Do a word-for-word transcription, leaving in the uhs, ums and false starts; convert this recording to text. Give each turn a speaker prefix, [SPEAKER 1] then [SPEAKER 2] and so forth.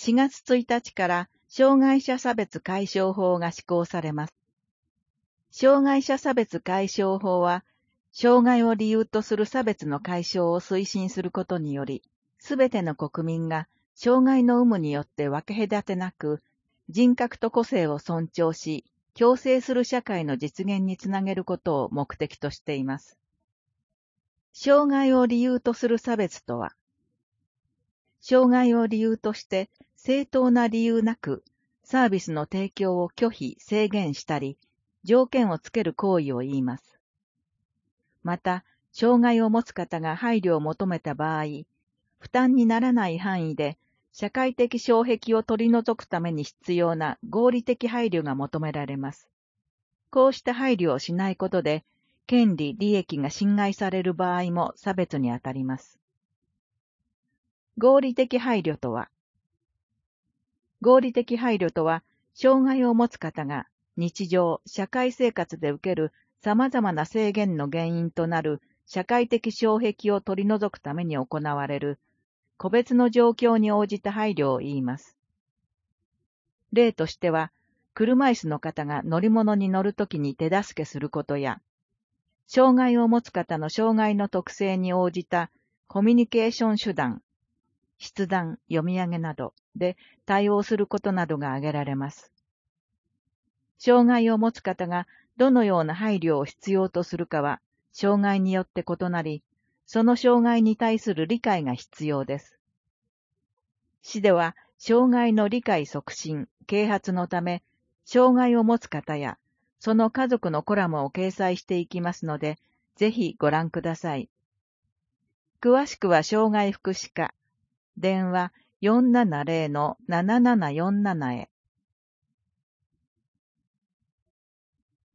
[SPEAKER 1] しがつついたちから障害者差別解消法が施行されます。障害者差別解消法は、障害を理由とする差別の解消を推進することにより、すべての国民が障害の有無によって分け隔てなく、人格と個性を尊重し、共生する社会の実現につなげることを目的としています。障害を理由とする差別とは、障害を理由として正当な理由なくサービスの提供を拒否、制限したり、条件をつける行為を言います。また、障害を持つ方が配慮を求めた場合、負担にならない範囲で社会的障壁を取り除くために必要な合理的配慮が求められます。こうした配慮をしないことで、権利・利益が侵害される場合も差別にあたります。合理的配慮とは、合理的配慮とは、障害を持つ方が日常、社会生活で受ける様々な制限の原因となる社会的障壁を取り除くために行われる、個別の状況に応じた配慮を言います。例としては、車椅子の方が乗り物に乗るときに手助けすることや、障害を持つ方の障害の特性に応じたコミュニケーション手段、筆談、読み上げなどで対応することなどが挙げられます。障害を持つ方がどのような配慮を必要とするかは、障害によって異なり、その障害に対する理解が必要です。市では、障害の理解促進、啓発のため、障害を持つ方や、その家族のコラムを掲載していきますので、ぜひご覧ください。詳しくは障害福祉課、電話 よんななゼロのななななよんなな へ。